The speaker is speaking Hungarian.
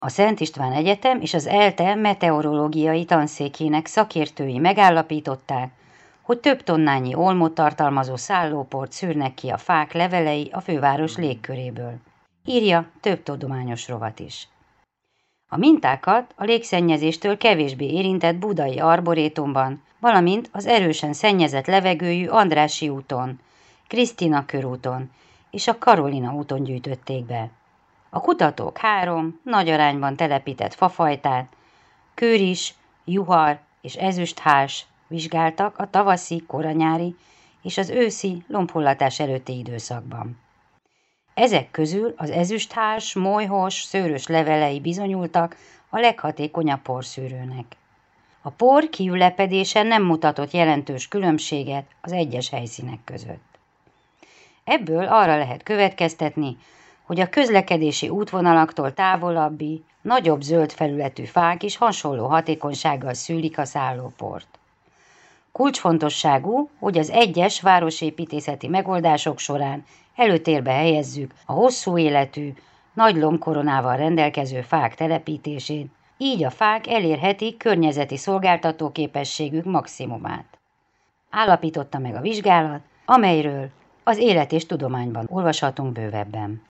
A Szent István Egyetem és az ELTE meteorológiai tanszékének szakértői megállapították, hogy több tonnányi olmot tartalmazó szállóport szűrnek ki a fák levelei a főváros légköréből. Írja több tudományos rovat is. A mintákat a légszennyezéstől kevésbé érintett budai arborétumban, valamint az erősen szennyezett levegőjű Andrássy úton, Krisztina körúton és a Karolina úton gyűjtötték be. A kutatók 3 nagy arányban telepített fafajtát, kőris, juhar és ezüsthárs vizsgáltak a tavaszi, koranyári és az őszi lombhullatás előtti időszakban. Ezek közül az ezüsthárs, molyhos, szőrös levelei bizonyultak a leghatékonyabb porszűrőnek. A por kiülepedése nem mutatott jelentős különbséget az egyes helyszínek között. Ebből arra lehet következtetni, hogy a közlekedési útvonalaktól távolabbi, nagyobb zöld felületű fák is hasonló hatékonysággal szűlik a szállóport. Kulcsfontosságú, hogy az egyes városépítészeti megoldások során előtérbe helyezzük a hosszú életű, nagy lombkoronával rendelkező fák telepítését, így a fák elérhetik környezeti szolgáltató képességük maximumát. Állapította meg a vizsgálat, amelyről az Élet és Tudományban olvashatunk bővebben.